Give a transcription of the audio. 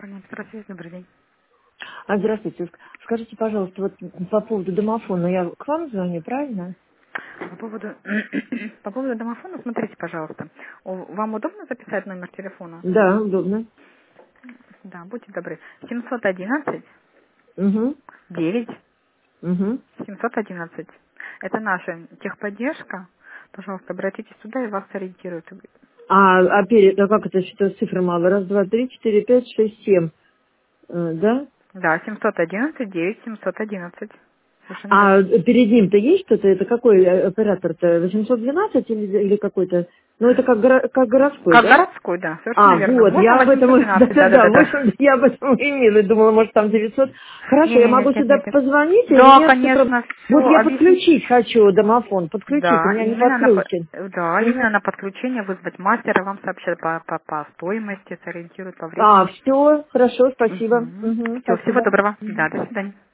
Компания «Экстрасвязь», добрый день. Здравствуйте. Скажите, пожалуйста, вот по поводу домофона, я к вам звоню, правильно? По поводу, по поводу домофона, смотрите, пожалуйста. Вам удобно записать номер телефона? Да, удобно. Да, будьте добры. 711 Угу, 9 угу. 711. Это наша техподдержка. Пожалуйста, обратитесь туда и вас сориентируют. Как это, что цифры мало? Раз, два, три, четыре, пять, шесть, семь. Да? Да, 711 9 711. Совершенно А верно. перед ним-то есть что-то? Это какой оператор-то? 812 или какой-то? Ну, это как городской, Как да? городской, да, совершенно верно. Вот, 8 я об этом, 812, да-да-да, в да-да-да. общем, я об этом и имела, думала, может, там 900. Хорошо, я Не-не, могу нет, нет, сюда нет, нет. позвонить или Да, нет? конечно, Вот все я объяснить. подключить хочу домофон, подключить, у Да, меня не именно на, подключен. да, именно на подключение вызвать мастера, вам сообщат по стоимости, сориентируют по времени. Все, хорошо, спасибо. Угу. Все, всего Спасибо. доброго. Да, до свидания.